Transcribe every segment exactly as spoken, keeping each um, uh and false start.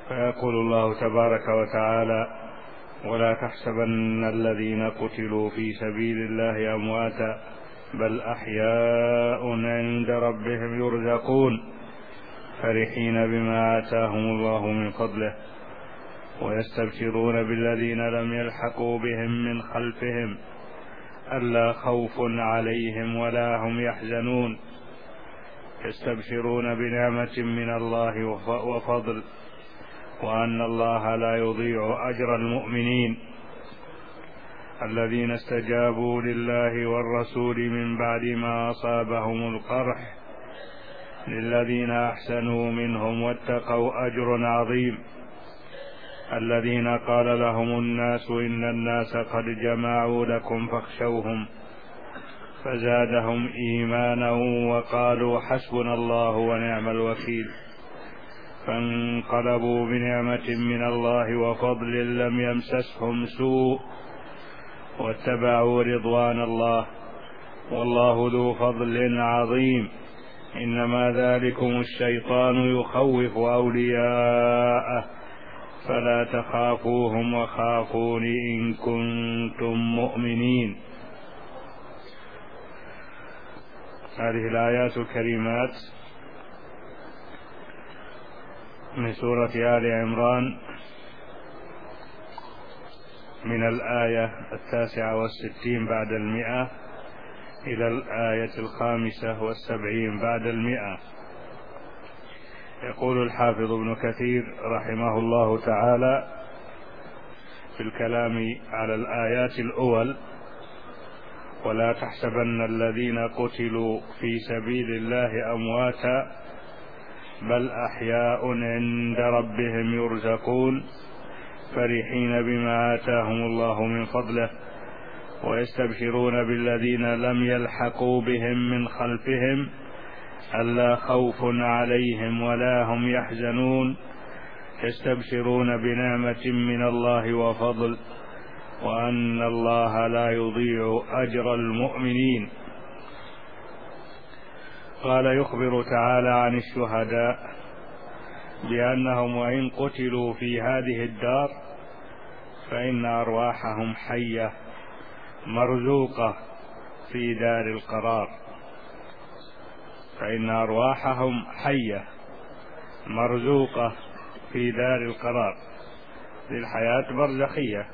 فيقول الله تبارك وتعالى: ولا تحسبن الذين قتلوا في سبيل الله أمواتا بل أحياء عند ربهم يرزقون فرحين بما آتاهم الله من فضله ويستبشرون بالذين لم يلحقوا بهم من خلفهم ألا خوف عليهم ولا هم يحزنون يستبشرون بنعمة من الله وفضل وأن الله لا يضيع أجر المؤمنين الذين استجابوا لله والرسول من بعد ما أصابهم القرح للذين أحسنوا منهم واتقوا أجر عظيم الذين قال لهم الناس إن الناس قد جمعوا لكم فاخشوهم فزادهم إيمانا وقالوا حسبنا الله ونعم الوكيل فانقلبوا بنعمة من الله وفضل لم يمسسهم سوء واتبعوا رضوان الله والله ذو فضل عظيم إنما ذلكم الشيطان يخوف أولياءه فلا تخافوهم وخافون إن كنتم مؤمنين. هذه الآيات الكريمات من سورة آل عمران من الآية التاسعة والستين بعد المئة إلى الآية الخامسة والسبعين بعد المئة. يقول الحافظ ابن كثير رحمه الله تعالى في الكلام على الآيات الأول: ولا تحسبن الذين قتلوا في سبيل الله أمواتا بل أحياء عند ربهم يرزقون فرحين بما آتاهم الله من فضله ويستبشرون بالذين لم يلحقوا بهم من خلفهم ألا خوف عليهم ولا هم يحزنون يستبشرون بنعمة من الله وفضل وأن الله لا يضيع أجر المؤمنين. قال: يخبر تعالى عن الشهداء بأنهم وإن قتلوا في هذه الدار فإن أرواحهم حية مرزوقة في دار القرار فإن أرواحهم حية مرزوقة في دار القرار في الحياة برزخية.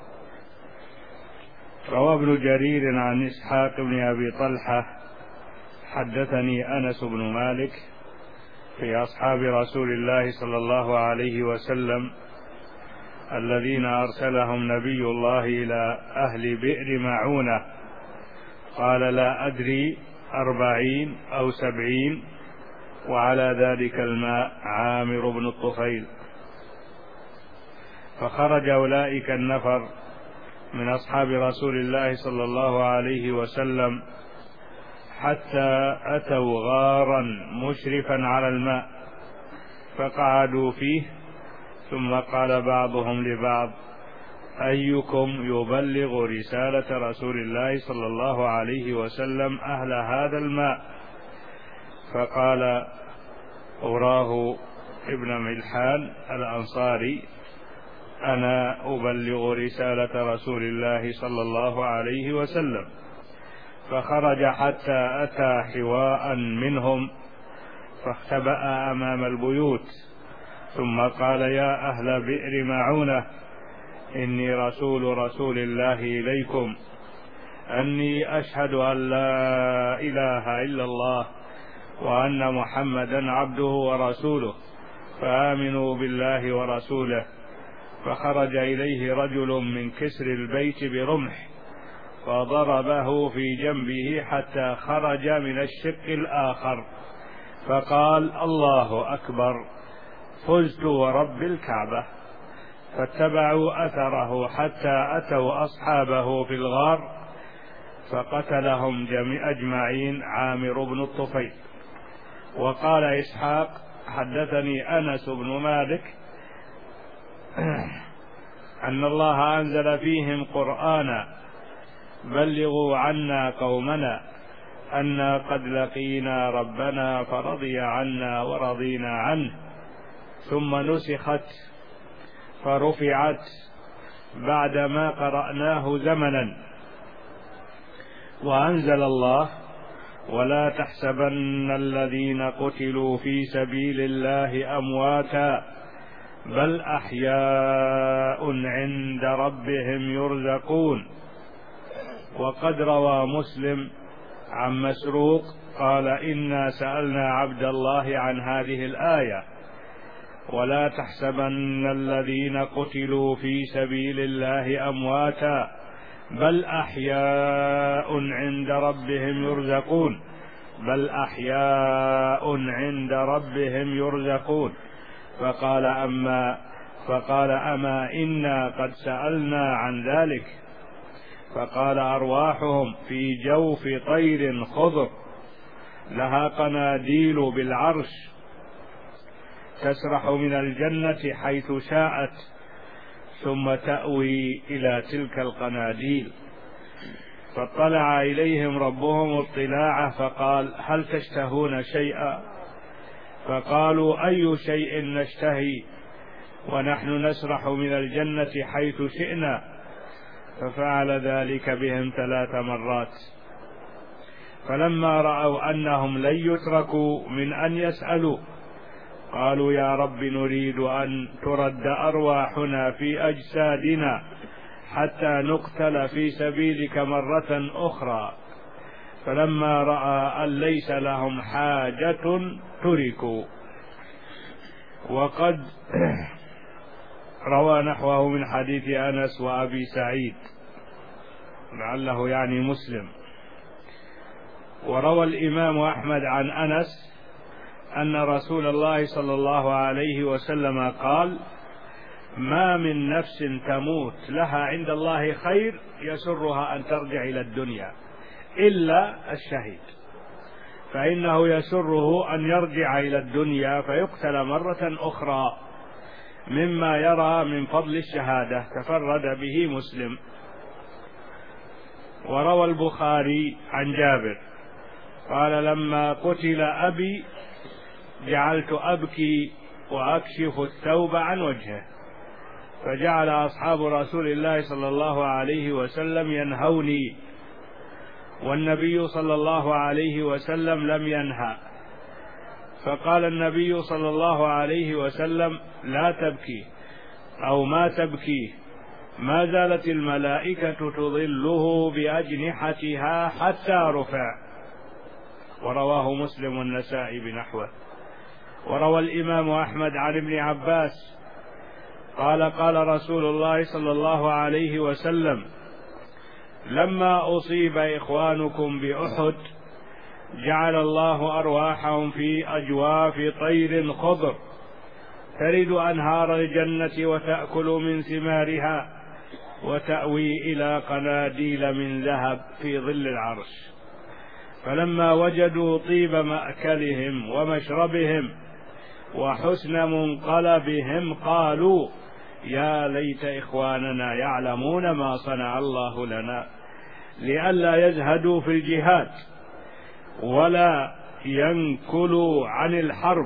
روى ابن جرير عن إسحاق بن أبي طلحة: حدثني أنس بن مالك في أصحاب رسول الله صلى الله عليه وسلم الذين أرسلهم نبي الله إلى أهل بئر معونة، قال: لا أدري أربعين أو سبعين، وعلى ذلك الماء عامر بن الطفيل. فخرج أولئك النفر من أصحاب رسول الله صلى الله عليه وسلم حتى أتوا غارا مشرفا على الماء فقعدوا فيه، ثم قال بعضهم لبعض: أيكم يبلغ رسالة رسول الله صلى الله عليه وسلم أهل هذا الماء؟ فقال أراه ابن ملحان الأنصاري: أنا أبلغ رسالة رسول الله صلى الله عليه وسلم. فخرج حتى أتى حواء منهم فاختبأ أمام البيوت، ثم قال: يا أهل بئر معونة، إني رسول رسول الله إليكم، أني أشهد أن لا إله إلا الله وأن محمدا عبده ورسوله، فآمنوا بالله ورسوله. فخرج إليه رجل من كسر البيت برمح فضربه في جنبه حتى خرج من الشق الآخر، فقال: الله أكبر، فزت ورب الكعبة. فاتبعوا أثره حتى أتوا أصحابه في الغار فقتلهم جميع أجمعين عامر بن الطفيل. وقال إسحاق: حدثني أنس بن مالك أن الله أنزل فيهم قرآنا: بلغوا عنا قومنا أنا قد لقينا ربنا فرضي عنا ورضينا عنه، ثم نسخت فرفعت بعدما قرأناه زمنا، وأنزل الله: ولا تحسبن الذين قتلوا في سبيل الله أمواتا بل أحياء عند ربهم يرزقون. وقد روى مسلم عن مسروق قال: إنا سألنا عبد الله عن هذه الآية: ولا تحسبن الذين قتلوا في سبيل الله أمواتا بل أحياء عند ربهم يرزقون بل أحياء عند ربهم يرزقون فقال أما فقال أما إنا قد سألنا عن ذلك. فقال: أرواحهم في جوف طير خضر لها قناديل بالعرش تسرح من الجنة حيث شاءت ثم تأوي إلى تلك القناديل. فاطلع إليهم ربهم اطلاعا فقال: هل تشتهون شيئا؟ فقالوا: أي شيء نشتهي ونحن نسرح من الجنة حيث شئنا؟ ففعل ذلك بهم ثلاث مرات. فلما رأوا أنهم لن يتركوا من أن يسألوا قالوا: يا رب نريد أن ترد أرواحنا في أجسادنا حتى نقتل في سبيلك مرة أخرى. فلما رأى أن ليس لهم حاجة تركوا. وقد روى نحوه من حديث أنس وأبي سعيد، لعله يعني مسلم. وروى الإمام أحمد عن أنس أن رسول الله صلى الله عليه وسلم قال: ما من نفس تموت لها عند الله خير يسرها أن ترجع إلى الدنيا إلا الشهيد، فإنه يسره أن يرجع إلى الدنيا فيقتل مرة أخرى مما يرى من فضل الشهادة. تفرد به مسلم. وروى البخاري عن جابر قال: لما قتل أبي جعلت أبكي وأكشف الثوب عن وجهه، فجعل أصحاب رسول الله صلى الله عليه وسلم ينهوني، والنبي صلى الله عليه وسلم لم ينهى. فقال النبي صلى الله عليه وسلم: لا تبكي أو ما تبكي، ما زالت الملائكة تظله بأجنحتها حتى رفع. ورواه مسلم والنسائي بنحوه. وروى الإمام أحمد عن ابن عباس قال: قال رسول الله صلى الله عليه وسلم: لما أصيب إخوانكم بأحد جعل الله أرواحهم في أجواف طير خضر ترد أنهار الجنة وتأكل من ثمارها وتأوي إلى قناديل من ذهب في ظل العرش. فلما وجدوا طيب مأكلهم ومشربهم وحسن منقلبهم قالوا: يا ليت إخواننا يعلمون ما صنع الله لنا، لئلا يزهدوا في الجهاد ولا ينكلوا عن الحرب.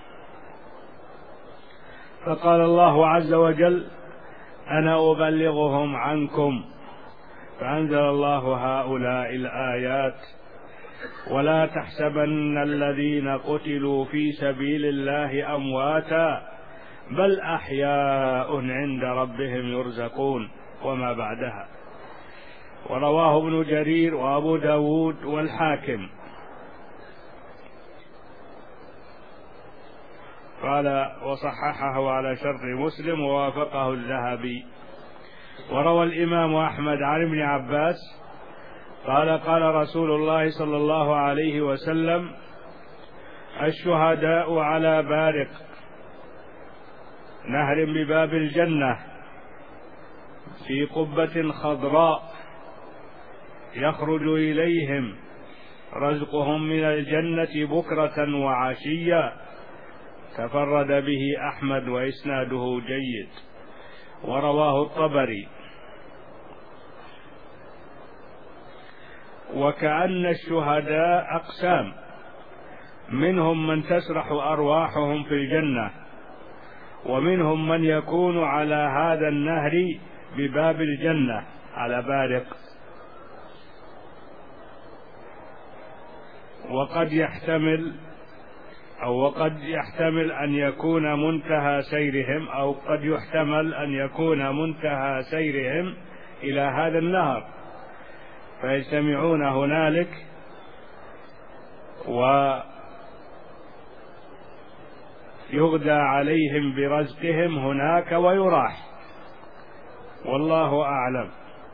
فقال الله عز وجل: أنا أبلغهم عنكم. فأنزل الله هؤلاء الآيات: ولا تحسبن الذين قتلوا في سبيل الله أمواتا بل أحياء عند ربهم يرزقون، وما بعدها. ورواه ابن جرير وأبو داود والحاكم. قال: وصححه على شرط مسلم ووافقه الذهبي. وروى الإمام أحمد عن ابن عباس قال: قال رسول الله صلى الله عليه وسلم: الشهداء على بارق نهر بباب الجنة في قبة خضراء يخرج إليهم رزقهم من الجنة بكرة وعشيا. تفرد به أحمد وإسناده جيد. ورواه الطبري. وكأن الشهداء أقسام، منهم من تسرح أرواحهم في الجنة ومنهم من يكون على هذا النهر بباب الجنة على بارق، وقد يحتمل أو وقد يحتمل أن يكون منتهى سيرهم أو قد يحتمل أن يكون منتهى سيرهم إلى هذا النهر، فيجتمعون هنالك ويغدى عليهم برزقهم هناك ويراح، والله أعلم.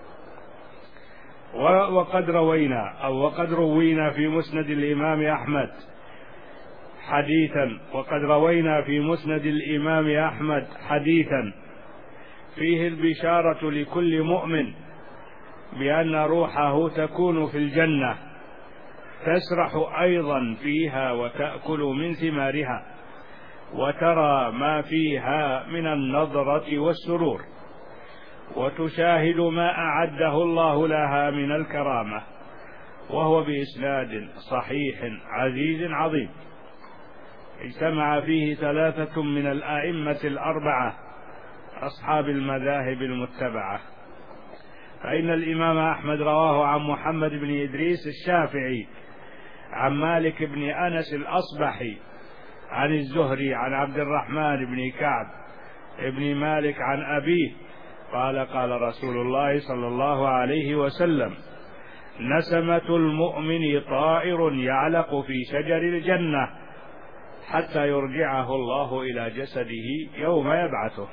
وقد روينا أو وقد روينا في مسند الإمام أحمد حديثا وقد روينا في مسند الإمام أحمد حديثا فيه البشارة لكل مؤمن بأن روحه تكون في الجنة تسرح أيضا فيها وتأكل من ثمارها وترى ما فيها من النضرة والسرور وتشاهد ما أعده الله لها من الكرامة، وهو بإسناد صحيح عزيز عظيم اجتمع فيه ثلاثة من الأئمة الأربعة أصحاب المذاهب المتبعة. فإن الإمام أحمد رواه عن محمد بن إدريس الشافعي عن مالك بن أنس الأصبحي عن الزهري عن عبد الرحمن بن كعب بن مالك عن أبيه قال قال رسول الله صلى الله عليه وسلم: نسمة المؤمن طائر يعلق في شجر الجنة حتى يرجعه الله إلى جسده يوم يبعثه.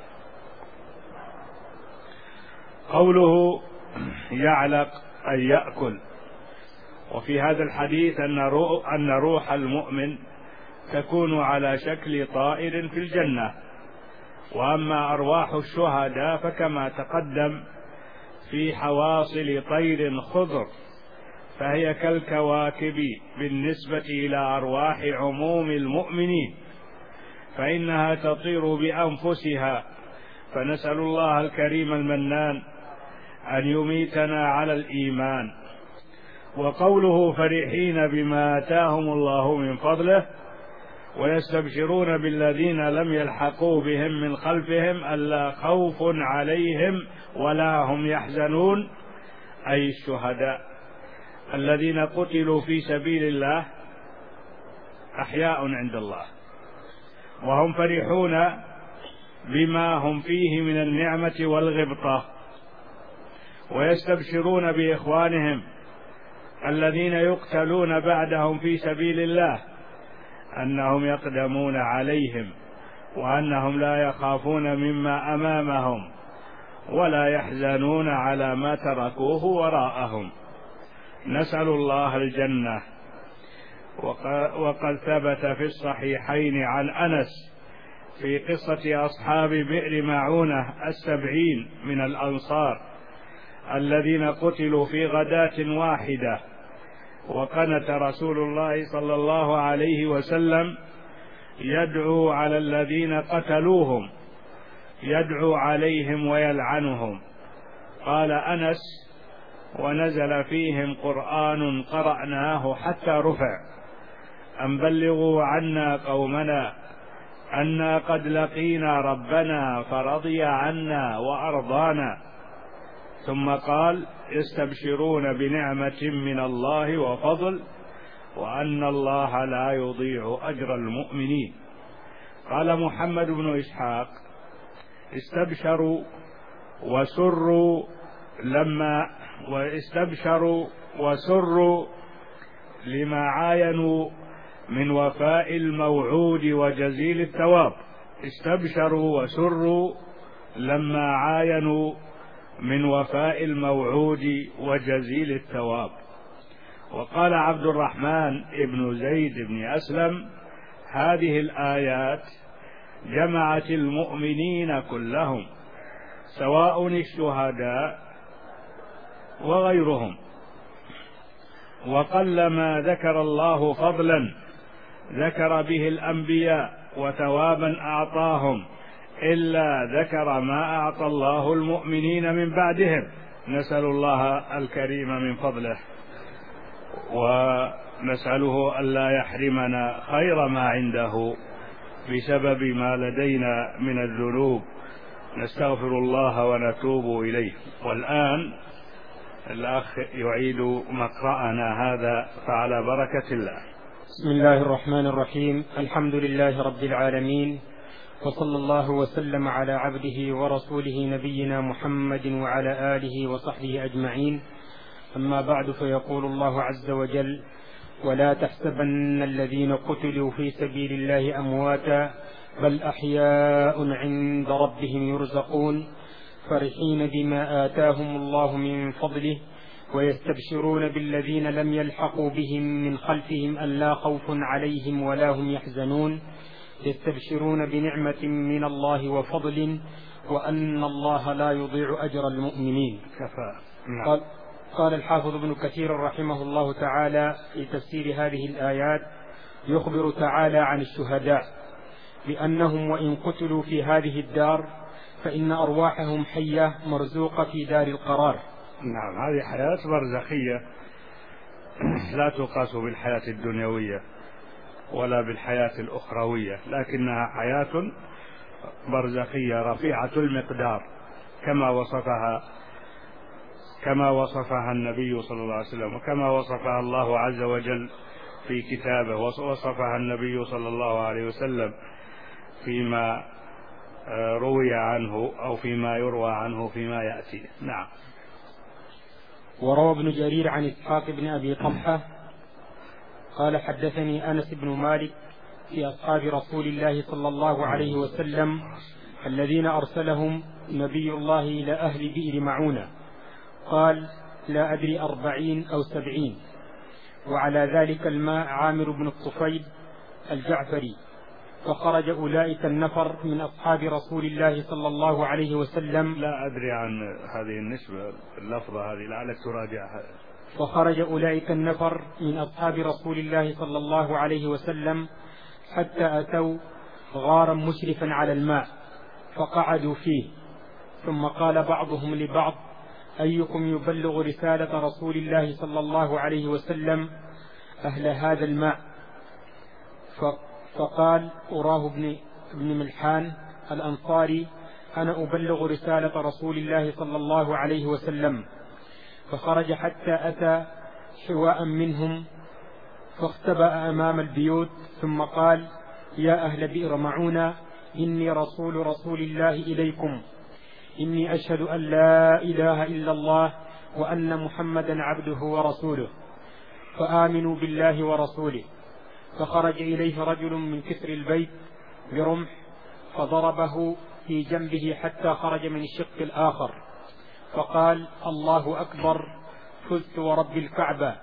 قوله يعلق أي يأكل. وفي هذا الحديث أن روح المؤمن تكون على شكل طائر في الجنة، وأما أرواح الشهداء فكما تقدم في حواصل طير خضر، فهي كالكواكب بالنسبة إلى أرواح عموم المؤمنين، فإنها تطير بأنفسها. فنسأل الله الكريم المنان أن يميتنا على الإيمان. وقوله فرحين بما آتاهم الله من فضله ويستبشرون بالذين لم يلحقوا بهم من خلفهم ألا خوف عليهم ولا هم يحزنون، أي الشهداء الذين قتلوا في سبيل الله أحياء عند الله، وهم فرحون بما هم فيه من النعمة والغبطة، ويستبشرون بإخوانهم الذين يقتلون بعدهم في سبيل الله أنهم يقدمون عليهم، وأنهم لا يخافون مما أمامهم ولا يحزنون على ما تركوه وراءهم. نسأل الله الجنة. وقد ثبت في الصحيحين عن أنس في قصة أصحاب بئر معونة السبعين من الأنصار الذين قتلوا في غداة واحدة، وقنت رسول الله صلى الله عليه وسلم يدعو على الذين قتلوهم، يدعو عليهم ويلعنهم. قال أنس: ونزل فيهم قرآن قرأناه حتى رفع: أن بلغوا عنا قومنا أنا قد لقينا ربنا فرضي عنا وأرضانا. ثم قال: يستبشرون بنعمة من الله وفضل وأن الله لا يضيع أجر المؤمنين. قال محمد بن إسحاق: استبشروا وسروا لما واستبشروا وسروا لما عاينوا من وفاء الموعود وجزيل الثواب. استبشروا وسروا لما عاينوا من وفاء الموعود وجزيل الثواب. وقال عبد الرحمن بن زيد بن أسلم: هذه الآيات جمعت المؤمنين كلهم سواء الشهداء وغيرهم، وقلما ذكر الله فضلا ذكر به الأنبياء وثوابا أعطاهم إلا ذكر ما أعطى الله المؤمنين من بعدهم. نسأل الله الكريم من فضله، ونسأله ألا يحرمنا خير ما عنده بسبب ما لدينا من الذنوب، نستغفر الله ونتوب إليه. والآن الأخ يعيد مقرأنا هذا، فعلى بركة الله. بسم الله الرحمن الرحيم. الحمد لله رب العالمين، وصلى الله وسلم على عبده ورسوله نبينا محمد وعلى آله وصحبه أجمعين. أما بعد، فيقول الله عز وجل: ولا تحسبن الذين قتلوا في سبيل الله أمواتا بل أحياء عند ربهم يرزقون فرحين بما آتاهم الله من فضله ويستبشرون بالذين لم يلحقوا بهم من خلفهم ألا خوف عليهم ولا هم يحزنون يستبشرون بنعمة من الله وفضل وأن الله لا يضيع أجر المؤمنين. كفى. نعم. قال, قال الحافظ ابن كثير رحمه الله تعالى في تفسير هذه الآيات: يخبر تعالى عن الشهداء بأنهم وإن قتلوا في هذه الدار فإن أرواحهم حية مرزوقة في دار القرار. نعم، هذه حياة برزخية لا تقاس بالحياة الدنيوية ولا بالحياة الأخروية، لكنها حياة برزخية رفيعة المقدار كما وصفها كما وصفها النبي صلى الله عليه وسلم، وكما وصفها الله عز وجل في كتابه، وصفها النبي صلى الله عليه وسلم فيما روي عنه أو فيما يروى عنه فيما يأتي. نعم. وروى ابن جرير عن إسحاق بن أبي طلحة قال: حدثني أنس بن مالك في أصحاب رسول الله صلى الله عليه وسلم الذين أرسلهم نبي الله إلى أهل بئر معونة، قال: لا أدري أربعين أو سبعين. وعلى ذلك الماء عامر بن الطفيل الجعفري، فخرج أولئك النفر من أصحاب رسول الله صلى الله عليه وسلم. لا أدري عن هذه النسبة، اللفظة هذه لعلك تراجعها. فخرج أولئك النفر من أصحاب رسول الله صلى الله عليه وسلم حتى أتوا غارا مشرفا على الماء فقعدوا فيه، ثم قال بعضهم لبعض: أيكم يبلغ رسالة رسول الله صلى الله عليه وسلم أهل هذا الماء؟ فقال أراه ابن, ابن ملحان الأنصاري: أنا أبلغ رسالة رسول الله صلى الله عليه وسلم. فخرج حتى أتى حواء منهم فاختبأ أمام البيوت، ثم قال: يا أهل بئر معونة، إني رسول رسول الله إليكم، إني أشهد أن لا إله إلا الله وأن محمدا عبده ورسوله، فآمنوا بالله ورسوله. فخرج إليه رجل من كسر البيت برمح فضربه في جنبه حتى خرج من الشق الآخر، فقال: الله أكبر، فزت ورب الكعبة.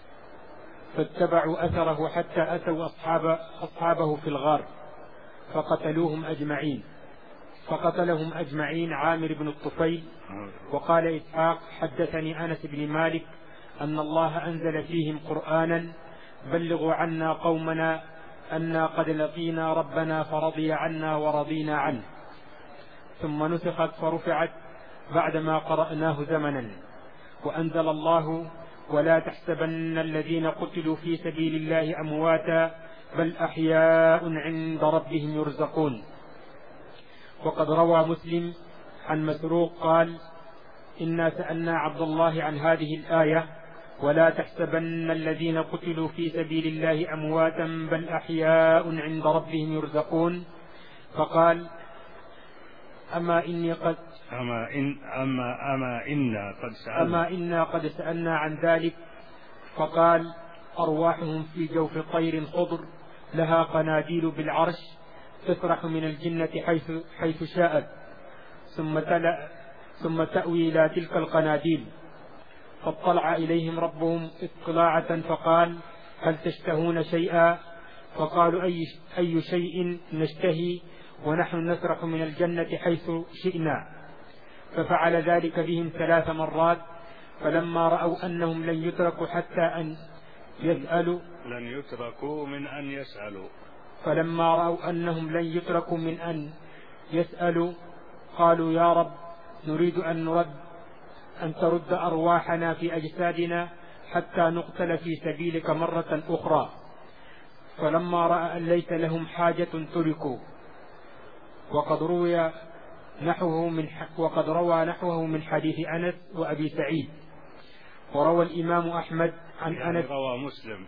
فاتبعوا أثره حتى أتوا أصحاب أصحابه في الغار فقتلوهم أجمعين فقتلهم أجمعين عامر بن الطفيل. وقال إسحاق: حدثني أنس بن مالك أن الله أنزل فيهم قرآنا: بلغوا عنا قومنا أنا قد لقينا ربنا فرضي عنا ورضينا عنه، ثم نسخت فرفعت بعدما قرأناه زمنا. وأنزل الله: ولا تحسبن الذين قتلوا في سبيل الله أمواتا بل أحياء عند ربهم يرزقون. وقد روى مسلم عن مسروق قال: إنا سألنا عبد الله عن هذه الآية: ولا تحسبن الذين قتلوا في سبيل الله أمواتا بل أحياء عند ربهم يرزقون، فقال: أما إني قد أما إن أما أما إنا قد سألنا أما إنا قد سألنا عن ذلك، فقال: أرواحهم في جوف طير خضر لها قناديل بالعرش تسرح من الجنة حيث حيث شاءت، ثم تلا ثم تأوي إلى تلك القناديل. فاطلع إليهم ربهم اطلاعة فقال: هل تشتهون شيئا؟ فقالوا: أي, أي شيء نشتهي ونحن نسرح من الجنة حيث شئنا. ففعل ذلك بهم ثلاث مرات، فلما رأوا أنهم لن يتركوا حتى أن يسألوا لن يتركوا من أن يسألوا فلما رأوا أنهم لن يتركوا من أن يسألوا قالوا: يا رب، نريد أن نرد أن ترد أرواحنا في أجسادنا حتى نقتل في سبيلك مرة أخرى. فلما رأى أن ليس لهم حاجة تركوا. وقد روي نحوه من وقد روى نحوه من حديث أنس وأبي سعيد. وروى الإمام أحمد عن يعني أنس روى مسلم.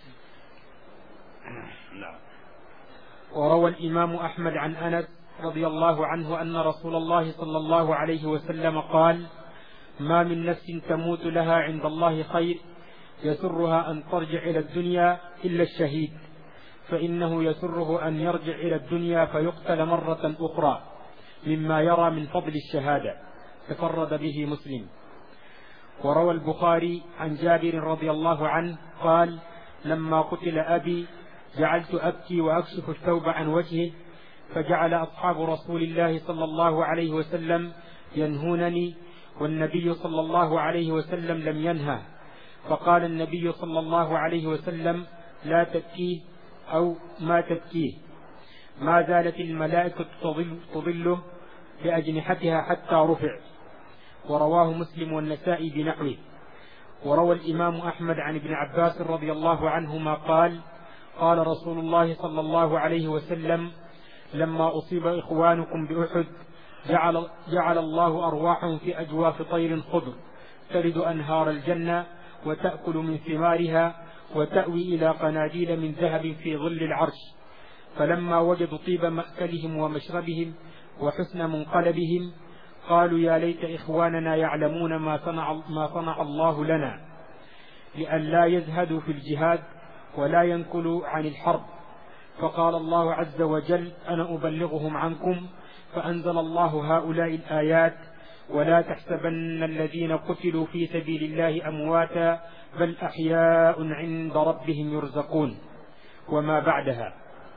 نعم. وروى الإمام أحمد عن أنس رضي الله عنه أن رسول الله صلى الله عليه وسلم قال: ما من نفس تموت لها عند الله خير يسرها أن ترجع إلى الدنيا إلا الشهيد، فإنه يسره أن يرجع إلى الدنيا فيقتل مرة أخرى مما يرى من فضل الشهادة. تفرد به مسلم. وروى البخاري عن جابر رضي الله عنه قال: لما قتل أبي جعلت أبكي وأكشف الثوب عن وجهه، فجعل أصحاب رسول الله صلى الله عليه وسلم ينهونني، والنبي صلى الله عليه وسلم لم ينهه، فقال النبي صلى الله عليه وسلم: لا تبكيه أو ما تبكيه. ما زالت الملائكة تضل تضله بأجنحتها حتى رفع. ورواه مسلم والنسائي بنحوه. وروى الإمام أحمد عن ابن عباس رضي الله عنهما قال: قال رسول الله صلى الله عليه وسلم: لما أصيب إخوانكم بأحد جعل, جعل الله أرواحهم في أجواف طير خضر ترد أنهار الجنة وتأكل من ثمارها وتأوي إلى قناديل من ذهب في ظل العرش. فلما وجدوا طيب مأكلهم ومشربهم وحسن منقلبهم قالوا: يا ليت إخواننا يعلمون ما صنع, ما صنع الله لنا، لأن لا يزهدوا في الجهاد ولا ينكلوا عن الحرب. فقال الله عز وجل: أنا أبلغهم عنكم. فأنزل الله هؤلاء الآيات: ولا تحسبن الذين قتلوا في سبيل الله أمواتا بل أحياء عند ربهم يرزقون. وما بعدها.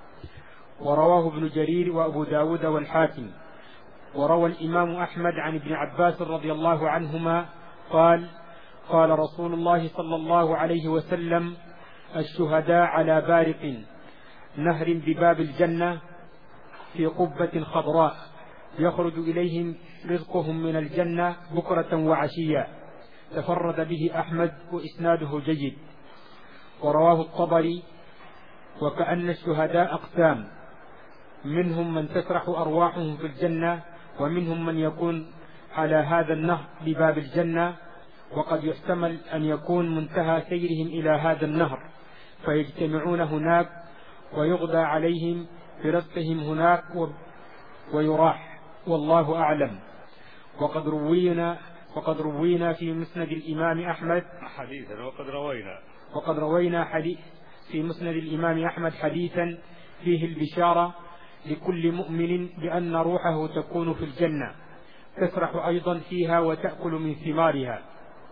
ورواه ابن جرير وأبو داود والحاكم. وروى الإمام أحمد عن ابن عباس رضي الله عنهما قال: قال رسول الله صلى الله عليه وسلم: الشهداء على بارق نهر بباب الجنة في قبة خضراء يخرج إليهم رزقهم من الجنة بكرة وعشيا. تفرد به أحمد وإسناده جيد. ورواه الطبري. وكأن الشهداء أقسام: منهم من تسرح أرواحهم في الجنة، ومنهم من يكون على هذا النهر بباب الجنة، وقد يحتمل أن يكون منتهى سيرهم إلى هذا النهر فيجتمعون هناك ويغدى عليهم برزقهم هناك ويراح، والله أعلم. وقد روينا وقد روينا في مسند الإمام أحمد حديثا وقد روينا وقد روينا حديث في مسند الإمام أحمد حديثا فيه البشارة لكل مؤمن بأن روحه تكون في الجنة تسرح أيضا فيها وتأكل من ثمارها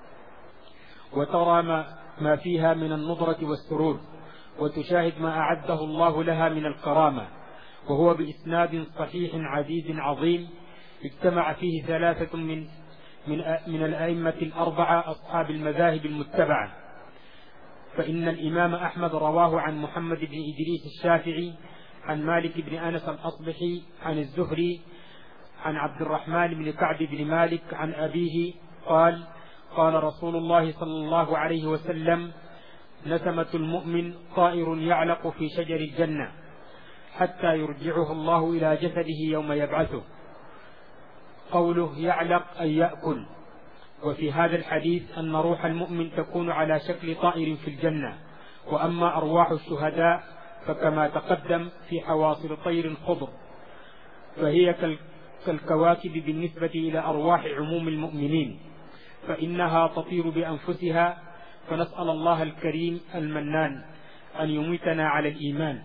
وترى ما, ما فيها من النضرة والسرور، وتشاهد ما أعده الله لها من الكرامة. وهو بإسناد صحيح عزيز عظيم اجتمع فيه ثلاثة من من من الأئمة الأربعة أصحاب المذاهب المتبعة. فإن الإمام أحمد رواه عن محمد بن إدريس الشافعي عن مالك بن أنس الأصبحي عن الزهري عن عبد الرحمن بن كعب بن مالك عن أبيه قال: قال رسول الله صلى الله عليه وسلم: نسمة المؤمن طائر يعلق في شجر الجنة حتى يرجعه الله إلى جسده يوم يبعثه. قوله يعلق أي يأكل. وفي هذا الحديث أن روح المؤمن تكون على شكل طائر في الجنة. وأما أرواح الشهداء فكما تقدم في حواصل طير خضر، فهي كالكواكب بالنسبة إلى أرواح عموم المؤمنين، فإنها تطير بأنفسها. فنسأل الله الكريم المنان أن يميتنا على الإيمان.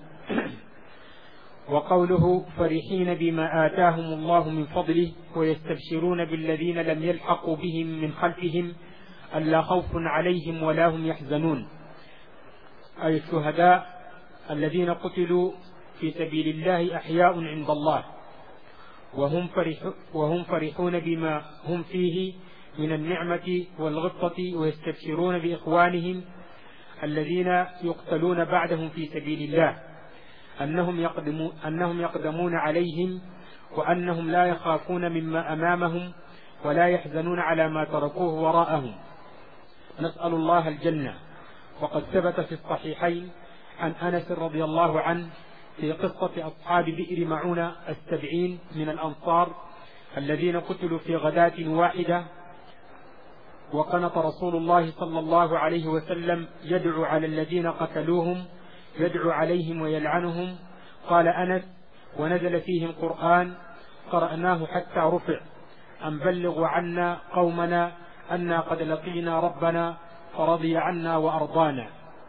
وقوله فرحين بما آتاهم الله من فضله ويستبشرون بالذين لم يلحقوا بهم من خلفهم ألا خوف عليهم ولا هم يحزنون، أي الشهداء الذين قتلوا في سبيل الله أحياء عند الله وهم, فرح وهم فرحون بما هم فيه من النعمة والغبطة، ويستبشرون بإخوانهم الذين يقتلون بعدهم في سبيل الله أنهم يقدمون, أنهم يقدمون عليهم، وأنهم لا يخافون مما أمامهم ولا يحزنون على ما تركوه وراءهم. نسأل الله الجنة. وقد ثبت في الصحيحين عن أنس رضي الله عنه في قصة أصحاب بئر معونة السبعين من الأنصار الذين قتلوا في غداة واحدة، وقنط رسول الله صلى الله عليه وسلم يدعو على الذين قتلوهم، يدعو عليهم ويلعنهم. قال أنس: ونزل فيهم قرآن قرأناه حتى رفع: أن بلغوا عنا قومنا أنا قد لقينا ربنا فرضي عنا وأرضانا.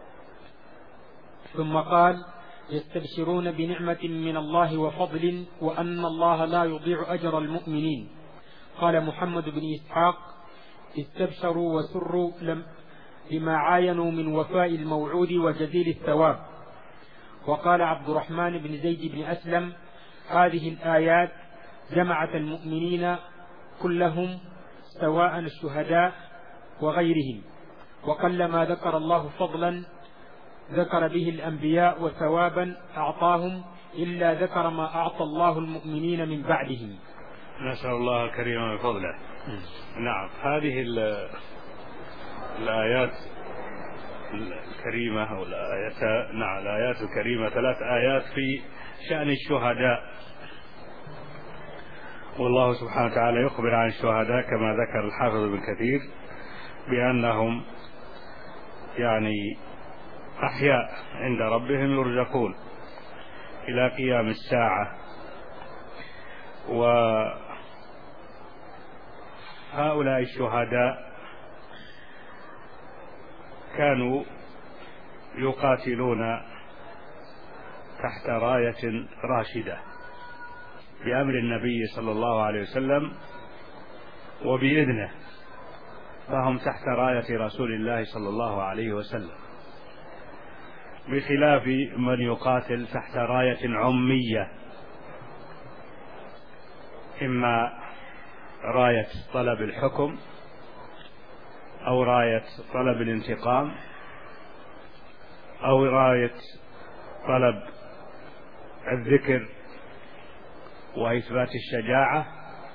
ثم قال: يستبشرون بنعمة من الله وفضل وأن الله لا يضيع أجر المؤمنين. قال محمد بن إسحاق: استبشروا وسروا لما عاينوا من وفاء الموعود وجزيل الثواب. وقال عبد الرحمن بن زيد بن أسلم: هذه الآيات جمعت المؤمنين كلهم سواء الشهداء وغيرهم، وقلما ذكر الله فضلا ذكر به الأنبياء وثوابا أعطاهم إلا ذكر ما أعطى الله المؤمنين من بعدهم. نسأل الله الكريم من فضله. نعم، هذه الآيات الكريمة أو الآيات نعم الآيات الكريمة ثلاث آيات في شأن الشهداء، والله سبحانه وتعالى يخبر عن الشهداء كما ذكر الحافظ ابن كثير بأنهم يعني أحياء عند ربهم يرزقون إلى قيام الساعة. وهؤلاء الشهداء كانوا يقاتلون تحت راية راشدة بأمر النبي صلى الله عليه وسلم وبإذنه، فهم تحت راية رسول الله صلى الله عليه وسلم، بخلاف من يقاتل تحت راية عمية، إما راية طلب الحكم أو راية طلب الانتقام أو راية طلب الذكر وإثبات الشجاعة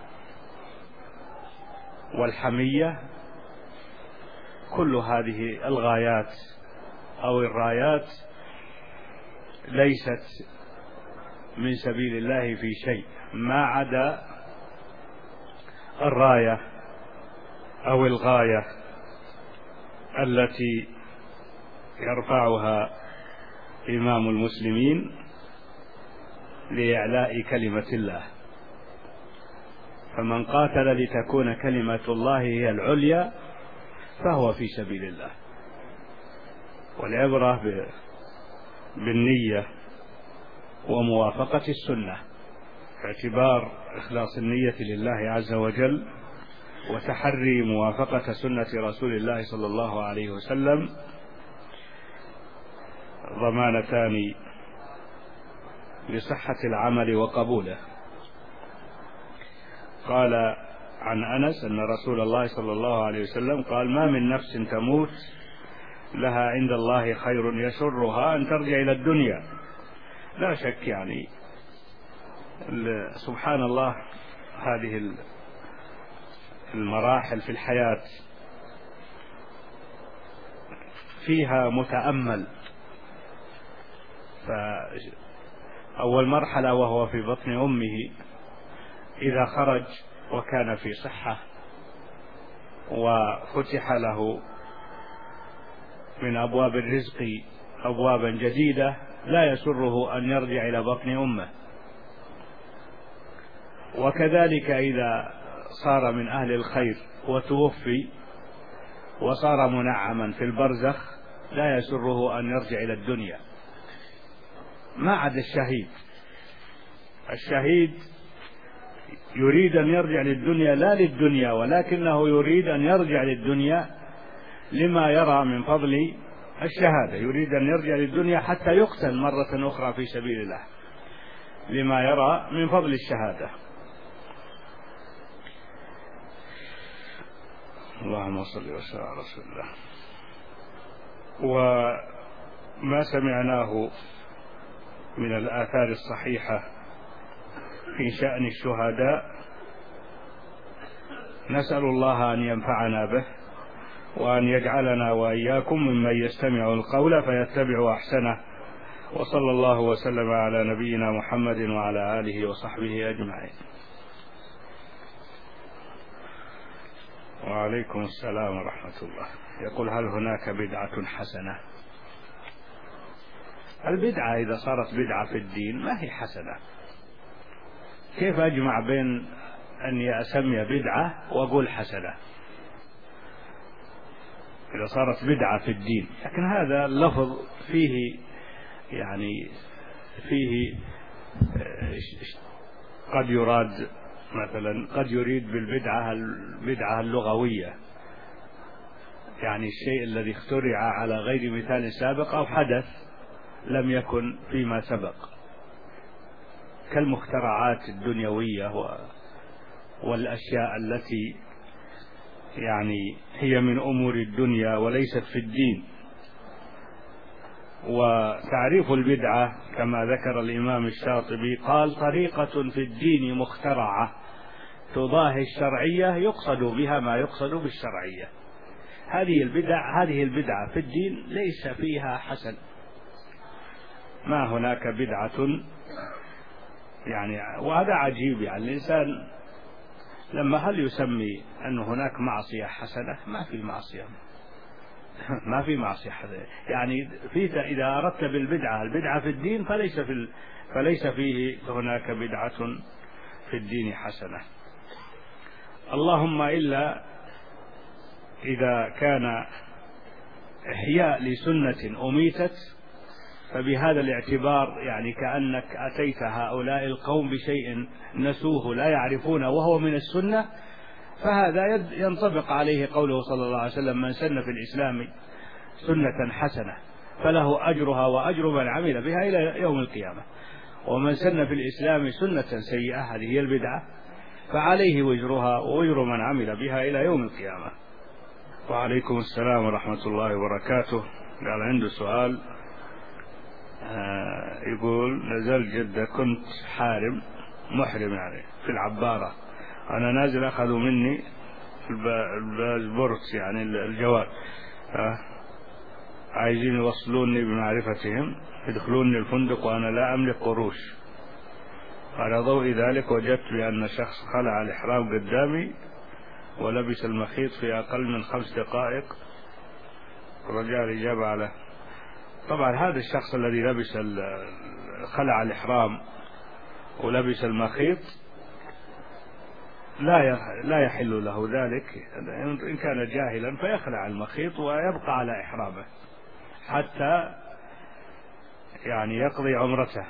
والحمية. كل هذه الغايات أو الرايات ليست من سبيل الله في شيء ما عدا الراية أو الغاية التي يرفعها إمام المسلمين لإعلاء كلمة الله. فمن قاتل لتكون كلمة الله هي العليا فهو في سبيل الله. والعبرة بالنية وموافقة السنة، باعتبار إخلاص النية لله عز وجل وتحري موافقة سنة رسول الله صلى الله عليه وسلم ضمانتان لصحة العمل وقبوله. قال عن أنس أن رسول الله صلى الله عليه وسلم قال: ما من نفس تموت لها عند الله خير يسرها أن ترجع إلى الدنيا. لا شك يعني سبحان الله هذه المراحل في الحياة فيها متأمل. فأول مرحلة وهو في بطن أمه إذا خرج وكان في صحة وفتح له من أبواب الرزق أبوابا جديدة لا يسره أن يرجع إلى بطن أمه. وكذلك إذا صار من أهل الخير وتوفي وصار منعما في البرزخ لا يسره أن يرجع إلى الدنيا، ما عدا الشهيد. الشهيد يريد أن يرجع للدنيا لا للدنيا، ولكنه يريد أن يرجع للدنيا لما يرى من فضل الشهادة، يريد أن يرجع للدنيا حتى يقتل مرة أخرى في سبيل الله لما يرى من فضل الشهادة. اللهم صل وسلم على رسول الله. وما سمعناه من الآثار الصحيحة في شأن الشهداء نسأل الله أن ينفعنا به وأن يجعلنا وإياكم ممن يستمع القول فيتبع أحسنه وصلى الله وسلم على نبينا محمد وعلى آله وصحبه أجمعين. وعليكم السلام ورحمة الله. يقول: هل هناك بدعة حسنة؟ البدعة إذا صارت بدعة في الدين ما هي حسنة. كيف أجمع بين أني أسمي بدعة وأقول حسنة إذا صارت بدعة في الدين؟ لكن هذا اللفظ فيه يعني فيه قد يراد مثلا قد يريد بالبدعة البدعة اللغوية، يعني الشيء الذي اخترع على غير مثال سابق أو حدث لم يكن فيما سبق، كالمخترعات الدنيوية والأشياء التي يعني هي من أمور الدنيا وليست في الدين. وتعريف البدعة كما ذكر الإمام الشاطبي قال: طريقة في الدين مخترعة تضاهي الشرعية يقصد بها ما يقصد بالشرعية. هذه البدع هذه البدعة في الدين ليس فيها حسن. ما هناك بدعة يعني، وهذا عجيب، يعني الإنسان لما هل يسمي أن هناك معصية حسنة؟ ما في معصية ما في معصية حسنة. يعني في إذا أردت بالبدعة البدعة في الدين فليس في ال... فليس فيه هناك بدعة في الدين حسنة، اللهم إلا إذا كان إحياء لسنة أميتت، فبهذا الاعتبار يعني كأنك أتيت هؤلاء القوم بشيء نسوه لا يعرفونه وهو من السنة، فهذا ينطبق عليه قوله صلى الله عليه وسلم: من سن في الإسلام سنة حسنة فله أجرها وأجر من عمل بها إلى يوم القيامة، ومن سن في الإسلام سنة سيئة، هذه هي البدعة، فعليه وزرها ووزر من عمل بها إلى يوم القيامة. وعليكم السلام ورحمة الله وبركاته. قال عنده سؤال، آه يقول: نزل جدة كنت حارم محرم يعني في العبارة، أنا نازل أخذوا مني الباسبورت يعني الجواز، آه عايزين يوصلوني بمعرفتهم يدخلوني الفندق وأنا لا أملك قروش. على ضوء ذلك وجدت بأن شخص خلع الإحرام قدامي ولبس المخيط في أقل من خمس دقائق. رجاء الإجابة على طبعا هذا الشخص الذي لبس خلع الإحرام ولبس المخيط لا لا يحل له ذلك، إن كان جاهلا فيخلع المخيط ويبقى على إحرامه حتى يعني يقضي عمرته.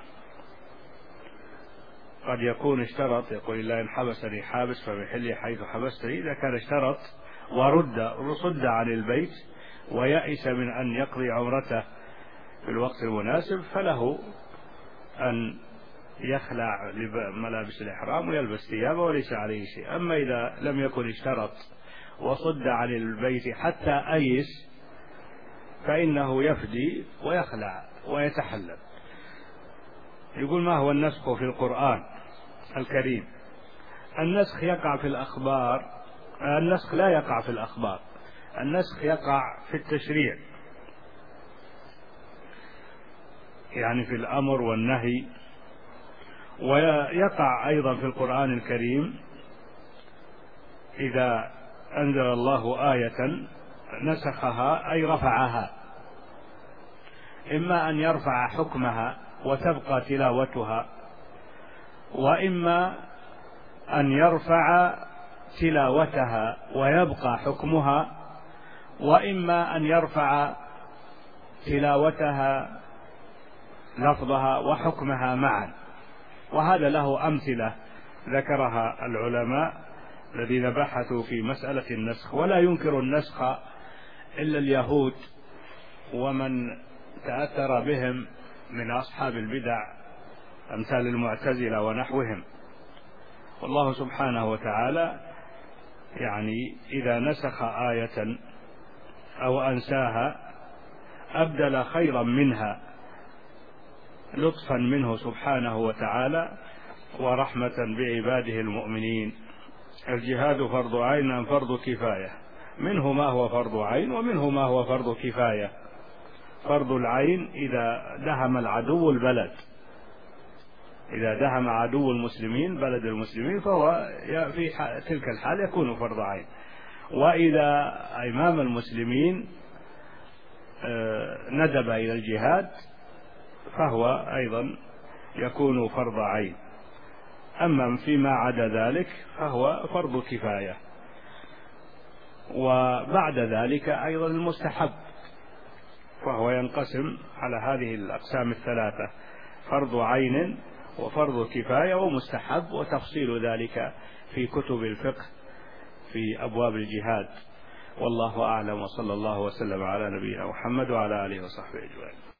قد يكون اشترط، يقول: إلا إن حبسني حابس فبحلي حيث حبستني. إذا كان اشترط ورد صد عن البيت ويأس من أن يقضي عمرته في الوقت المناسب فله أن يخلع ملابس الإحرام ويلبس ثيابه وليس عليه شيء. أما إذا لم يكن اشترط وصد عن البيت حتى أيس فإنه يفدي ويخلع ويتحلل. يقول: ما هو النسخ في القرآن الكريم؟ النسخ يقع في الأخبار، النسخ لا يقع في الأخبار، النسخ يقع في التشريع، يعني في الأمر والنهي. ويقع أيضا في القرآن الكريم إذا أنزل الله آية نسخها أي رفعها، إما أن يرفع حكمها وتبقى تلاوتها، وإما أن يرفع تلاوتها ويبقى حكمها، وإما أن يرفع تلاوتها لفظها وحكمها معا. وهذا له أمثلة ذكرها العلماء الذين بحثوا في مسألة النسخ. ولا ينكر النسخ إلا اليهود ومن تأثر بهم من أصحاب البدع أمثال المعتزلة ونحوهم. والله سبحانه وتعالى يعني إذا نسخ آية أو أنساها أبدل خيرا منها لطفا منه سبحانه وتعالى ورحمة بعباده المؤمنين. الجهاد فرض عين أم فرض كفاية؟ منه ما هو فرض عين ومنه ما هو فرض كفاية. فرض العين إذا دهم العدو البلد، إذا دهم عدو المسلمين بلد المسلمين فهو في تلك الحال يكون فرض عين. وإذا إمام المسلمين ندب إلى الجهاد فهو أيضا يكون فرض عين. أما فيما عدا ذلك فهو فرض كفاية. وبعد ذلك أيضا المستحب، فهو ينقسم على هذه الأقسام الثلاثة: فرض عين وفرض كفاية ومستحب، وتفصيل ذلك في كتب الفقه في أبواب الجهاد. والله أعلم، وصلى الله وسلم على نبينا محمد وعلى آله وصحبه أجمعين.